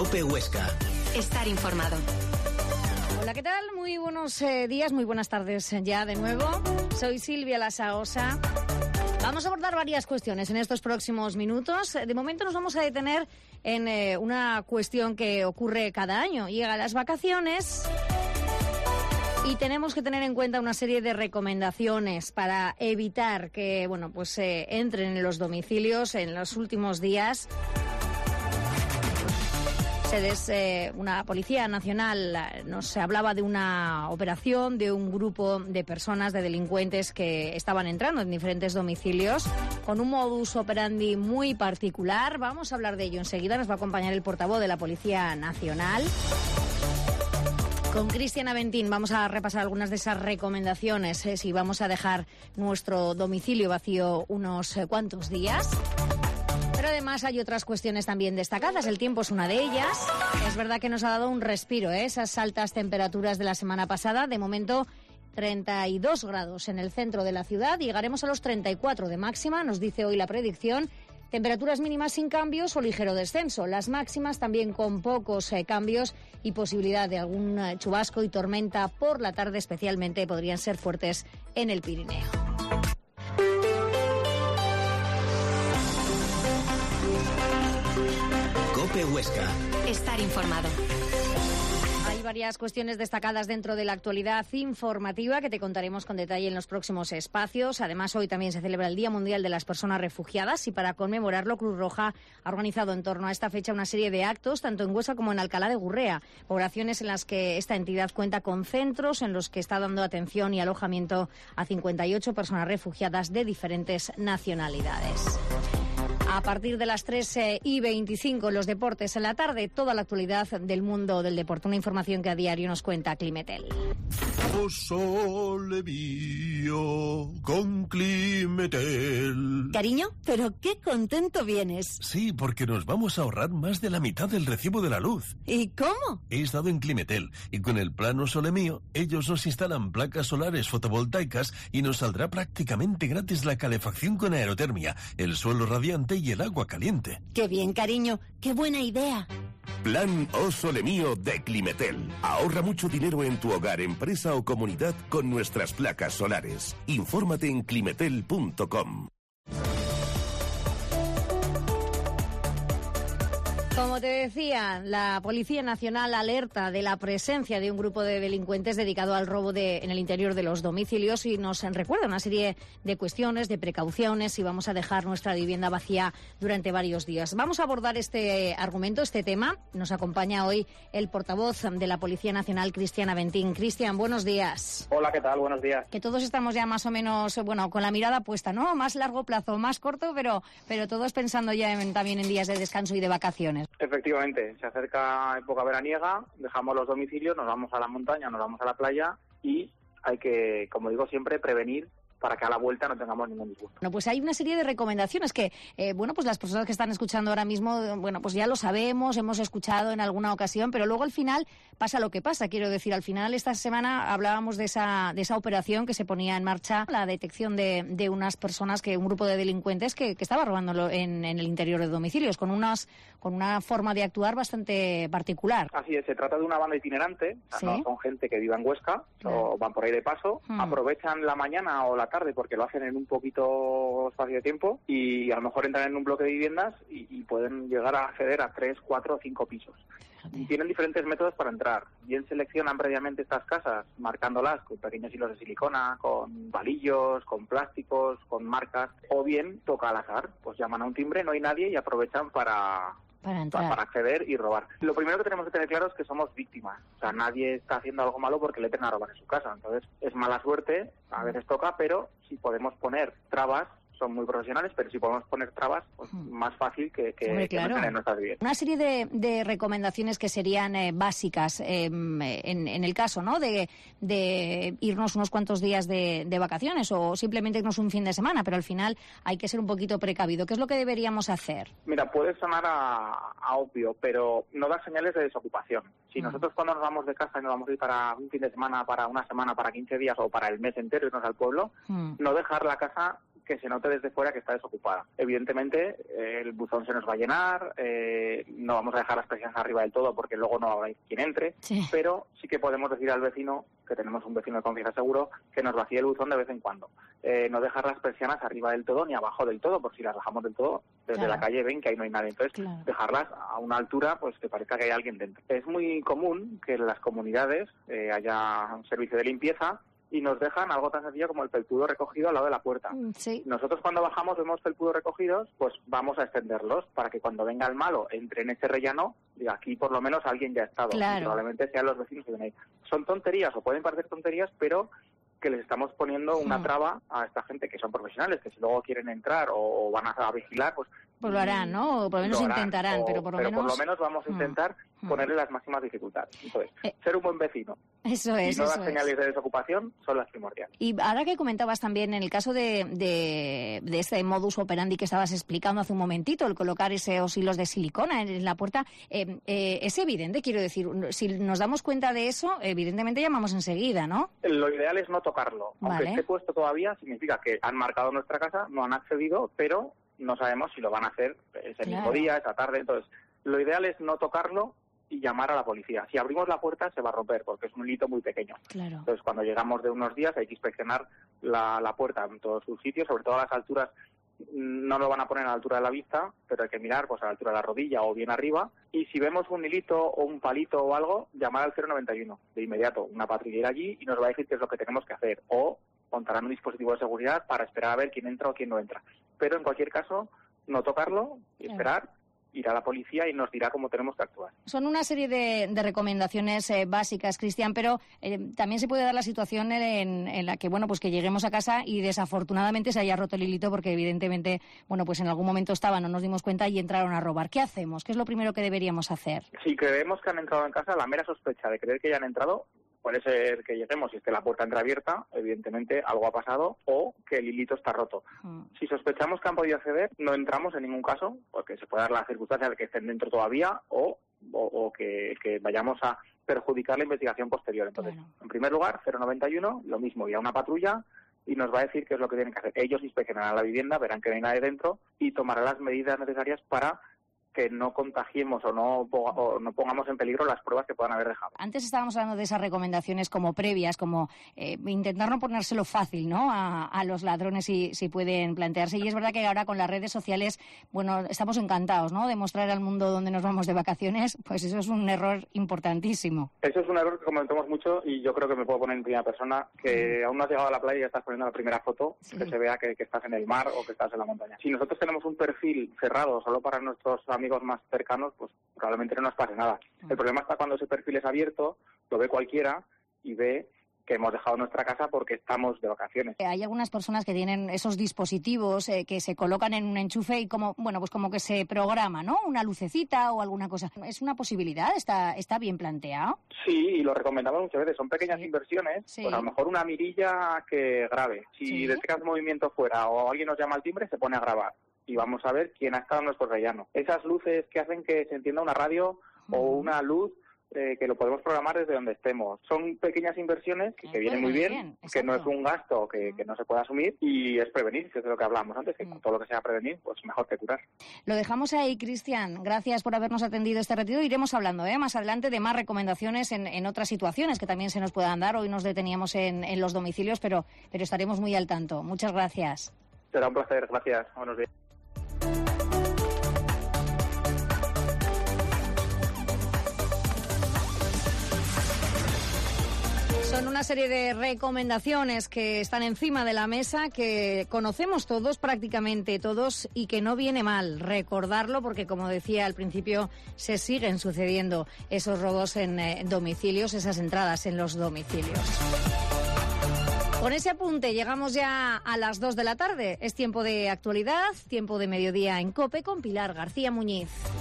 COPE Huesca. Estar informado. Hola, ¿qué tal? Muy buenos días, muy buenas tardes ya de nuevo. Soy Silvia Lasaosa. Vamos a abordar varias cuestiones en estos próximos minutos. De momento nos vamos a detener en una cuestión que ocurre cada año. Llegan las vacaciones y tenemos que tener en cuenta una serie de recomendaciones para evitar que, entren en los domicilios en los últimos días. Una Policía Nacional nos hablaba de una operación de un grupo de personas, de delincuentes que estaban entrando en diferentes domicilios con un modus operandi muy particular. Vamos a hablar de ello enseguida. Nos va a acompañar el portavoz de la Policía Nacional. Con Cristian Aventín vamos a repasar algunas de esas recomendaciones si vamos a dejar nuestro domicilio vacío unos cuantos días. Pero además hay otras cuestiones también destacadas. El tiempo es una de ellas. Es verdad que nos ha dado un respiro, esas altas temperaturas de la semana pasada. De momento, 32 grados en el centro de la ciudad. Llegaremos a los 34 de máxima, nos dice hoy la predicción. Temperaturas mínimas sin cambios o ligero descenso. Las máximas también con pocos cambios y posibilidad de algún chubasco y tormenta por la tarde, especialmente podrían ser fuertes en el Pirineo. COPE Huesca. Estar informado. Hay varias cuestiones destacadas dentro de la actualidad informativa que te contaremos con detalle en los próximos espacios. Además, hoy también se celebra el Día Mundial de las Personas Refugiadas y para conmemorarlo, Cruz Roja ha organizado en torno a esta fecha una serie de actos, tanto en Huesca como en Alcalá de Gurrea, poblaciones en las que esta entidad cuenta con centros en los que está dando atención y alojamiento a 58 personas refugiadas de diferentes nacionalidades. A partir de las 3:25 los deportes en la tarde, toda la actualidad del mundo del deporte. Una información que a diario nos cuenta Climetel. Oh, sole mío, con Climetel. Cariño, pero qué contento vienes. Sí, porque nos vamos a ahorrar más de la mitad del recibo de la luz. ¿Y cómo? He estado en Climetel y con el plan Oh, sole mío, ellos nos instalan placas solares fotovoltaicas y nos saldrá prácticamente gratis la calefacción con aerotermia, el suelo radiante y el agua caliente. Qué bien, cariño, qué buena idea. Plan Oh Sole Mío de Climetel. Ahorra mucho dinero en tu hogar, empresa o comunidad con nuestras placas solares. Infórmate en climetel.com. Como te decía, la Policía Nacional alerta de la presencia de un grupo de delincuentes dedicado al robo en el interior de los domicilios y nos recuerda una serie de cuestiones, de precauciones si vamos a dejar nuestra vivienda vacía durante varios días. Vamos a abordar este argumento, este tema. Nos acompaña hoy el portavoz de la Policía Nacional, Cristian Aventín. Cristian, buenos días. Hola, ¿qué tal? Buenos días. Que todos estamos ya más o menos, con la mirada puesta, ¿no? Más largo plazo, más corto, pero todos pensando ya también en días de descanso y de vacaciones. Efectivamente, se acerca época veraniega, dejamos los domicilios, nos vamos a la montaña, nos vamos a la playa y hay que, como digo siempre, prevenir para que a la vuelta no tengamos ningún disgusto. Bueno, pues hay una serie de recomendaciones que, las personas que están escuchando ahora mismo, pues ya lo sabemos, hemos escuchado en alguna ocasión, pero luego al final pasa lo que pasa. Quiero decir, al final esta semana hablábamos de esa operación que se ponía en marcha, la detección de unas personas, un grupo de delincuentes que estaba robándolo en el interior de domicilios, con una forma de actuar bastante particular. Así es, se trata de una banda itinerante, ¿Sí? No son gente que viva en Huesca, o van por ahí de paso, aprovechan la mañana o la tarde porque lo hacen en un poquito espacio de tiempo y a lo mejor entran en un bloque de viviendas y pueden llegar a acceder a 3, 4 o 5 pisos. Y tienen diferentes métodos para entrar. Bien seleccionan previamente estas casas, marcándolas con pequeños hilos de silicona, con palillos, con plásticos, con marcas, o bien toca al azar, pues llaman a un timbre, no hay nadie y aprovechan para acceder y robar. Lo primero que tenemos que tener claro es que somos víctimas. O sea, nadie está haciendo algo malo porque le entren a robar en su casa. Entonces, es mala suerte, a veces toca, pero si podemos poner trabas, son muy profesionales, pero si podemos poner trabas, pues más fácil que claro. en nuestras viviendas. Una serie de recomendaciones que serían básicas en el caso, ¿no?, de irnos unos cuantos días de vacaciones o simplemente irnos un fin de semana, pero al final hay que ser un poquito precavido. ¿Qué es lo que deberíamos hacer? Mira, puede sonar a obvio, pero no da señales de desocupación. Si nosotros cuando nos vamos de casa y nos vamos a ir para un fin de semana, para una semana, para 15 días o para el mes entero irnos al pueblo, no dejar la casa que se note desde fuera que está desocupada. Evidentemente, el buzón se nos va a llenar, no vamos a dejar las persianas arriba del todo porque luego no habrá quien entre, pero sí que podemos decir al vecino, que tenemos un vecino de confianza seguro, que nos vacíe el buzón de vez en cuando. No dejar las persianas arriba del todo ni abajo del todo, por si las bajamos del todo, desde la calle ven que ahí no hay nadie. Entonces, dejarlas a una altura pues que parezca que hay alguien dentro. Es muy común que en las comunidades haya un servicio de limpieza y nos dejan algo tan sencillo como el felpudo recogido al lado de la puerta. Sí. Nosotros cuando bajamos vemos felpudos recogidos, pues vamos a extenderlos para que cuando venga el malo entre en ese rellano, diga, aquí por lo menos alguien ya ha estado. Claro. Y probablemente sean los vecinos que ven ahí. Son tonterías o pueden parecer tonterías, pero que les estamos poniendo una traba a esta gente que son profesionales, que si luego quieren entrar o van a vigilar, pues lo harán, ¿no? O por lo menos intentarán, pero por lo menos vamos a intentar ponerle las máximas dificultades. Entonces, ser un buen vecino. Eso es. Y nuevas señales de desocupación son las primordiales. Y ahora que comentabas también en el caso de este modus operandi que estabas explicando hace un momentito, el colocar esos hilos de silicona en la puerta, es evidente, quiero decir, si nos damos cuenta de eso, evidentemente llamamos enseguida, ¿no? Lo ideal es no tocarlo. Aunque esté puesto todavía, significa que han marcado nuestra casa, no han accedido, pero no sabemos si lo van a hacer ese mismo día, esa tarde. Entonces, lo ideal es no tocarlo y llamar a la policía. Si abrimos la puerta se va a romper porque es un hilo muy pequeño. Claro. Entonces, cuando llegamos de unos días hay que inspeccionar la puerta en todos sus sitios, sobre todo a las alturas. No lo van a poner a la altura de la vista, pero hay que mirar pues a la altura de la rodilla o bien arriba. Y si vemos un hilito o un palito o algo, llamar al 091 de inmediato. Una patrulla irá allí y nos va a decir qué es lo que tenemos que hacer. O montarán un dispositivo de seguridad para esperar a ver quién entra o quién no entra. Pero en cualquier caso, no tocarlo y esperar. Ir a la policía y nos dirá cómo tenemos que actuar. Son una serie de recomendaciones básicas, Cristian, pero también se puede dar la situación en la que, bueno, pues que lleguemos a casa y desafortunadamente se haya roto el hilito porque evidentemente, bueno, pues en algún momento estaban, no nos dimos cuenta y entraron a robar. ¿Qué hacemos? ¿Qué es lo primero que deberíamos hacer? Si creemos que han entrado en casa, la mera sospecha de creer que ya han entrado, puede ser que lleguemos y esté la puerta entreabierta, evidentemente algo ha pasado, o que el hilito está roto. Si sospechamos que han podido acceder, no entramos en ningún caso, porque se puede dar la circunstancia de que estén dentro todavía o que vayamos a perjudicar la investigación posterior. Entonces, en primer lugar, 091, lo mismo, irá una patrulla y nos va a decir qué es lo que tienen que hacer. Ellos inspeccionarán la vivienda, verán que no hay nadie dentro y tomarán las medidas necesarias para que no contagiemos o no pongamos en peligro las pruebas que puedan haber dejado. Antes estábamos hablando de esas recomendaciones como previas, como intentar no ponérselo fácil, ¿no? A los ladrones si pueden plantearse. Y es verdad que ahora con las redes sociales, bueno, estamos encantados, ¿no? De mostrar al mundo dónde nos vamos de vacaciones, pues eso es un error importantísimo. Eso es un error que comentamos mucho y yo creo que me puedo poner en primera persona, que aún no has llegado a la playa y ya estás poniendo la primera foto, que se vea que estás en el mar o que estás en la montaña. Si nosotros tenemos un perfil cerrado solo para nuestros amigos más cercanos, pues probablemente no nos pase nada. El problema está cuando ese perfil es abierto, lo ve cualquiera y ve que hemos dejado nuestra casa porque estamos de vacaciones. Hay algunas personas que tienen esos dispositivos que se colocan en un enchufe y como, bueno, pues como que se programa, ¿no? Una lucecita o alguna cosa. ¿Es una posibilidad? ¿Está bien planteado? Sí, y lo recomendamos muchas veces. Son pequeñas inversiones, pues a lo mejor una mirilla que grabe. Si detectas movimiento fuera o alguien nos llama al timbre, se pone a grabar. Y vamos a ver quién ha estado en nuestro rellano. Esas luces que hacen que se encienda una radio o una luz que lo podemos programar desde donde estemos. Son pequeñas inversiones que vienen muy bien, que no es un gasto que no se puede asumir y es prevenir, que es de lo que hablábamos antes, que con todo lo que sea prevenir, pues mejor que curar. Lo dejamos ahí, Cristian. Gracias por habernos atendido este retiro. Iremos hablando más adelante de más recomendaciones en otras situaciones que también se nos puedan dar. Hoy nos deteníamos en los domicilios, pero estaremos muy al tanto. Muchas gracias. Será un placer. Gracias. Buenos días. Son una serie de recomendaciones que están encima de la mesa, que conocemos todos, prácticamente todos, y que no viene mal recordarlo porque, como decía al principio, se siguen sucediendo esos robos en domicilios, esas entradas en los domicilios. Con ese apunte llegamos ya a las 2 de la tarde. Es tiempo de actualidad, tiempo de mediodía en COPE con Pilar García Muñiz.